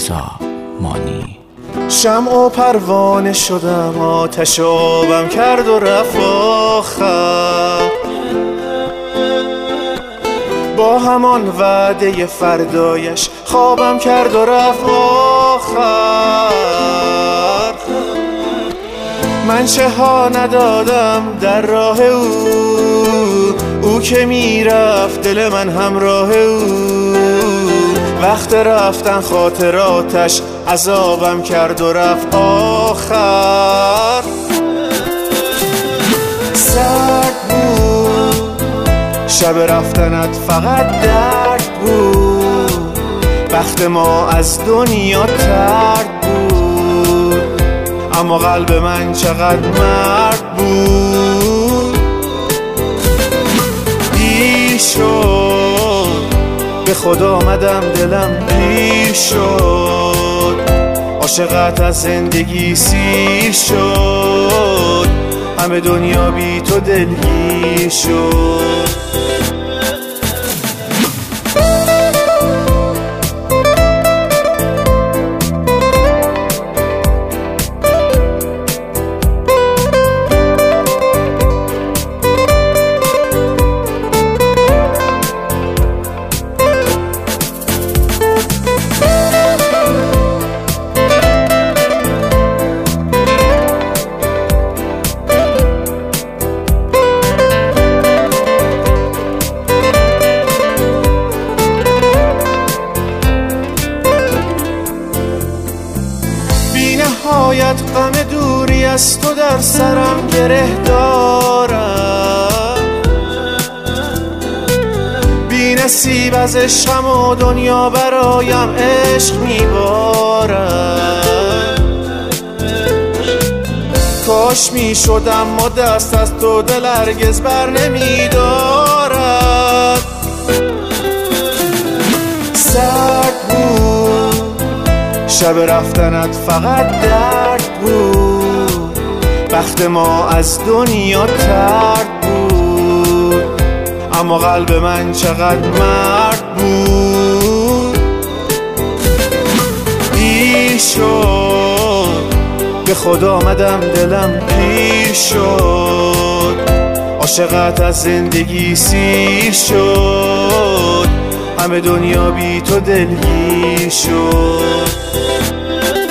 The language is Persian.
رضا مانی. شمع و پروانه شدم، آتش آبم کرد و رفت آخر، با همان وعده فردایش خوابم کرد و رفت آخر. من چه ها ندادم در راه او که میرفت دل من همراه او. وقت رفتن خاطراتش عذابم کرد و رفت آخر. سرد بود شب رفتنت، فقط درد بود، بخت ما از دنیا ترد بود، اما قلب من چقدر مرد بود. دیر شد به خدا آمدم، دلم پیر شد، عاشقت از زندگی سیر شد، همه دنیا بی تو دلگیر شد. نهایت غم دوری از تو در سرم گره دارم، بی نصیب از عشقم و دنیا برایم عشق میبارد. کاش میشدم ما دست از تو دل هرگز بر نمیدارد. سرد بود شب رفتنت، فقط درد بود، بخت ما از دنیا ترد بود، اما قلب من چقدر مرد بود. دیر شد به خدا آمدم، دلم پیر شد، عاشقت از زندگی سیر شد، همه دنیا بی تو دلگیر شد.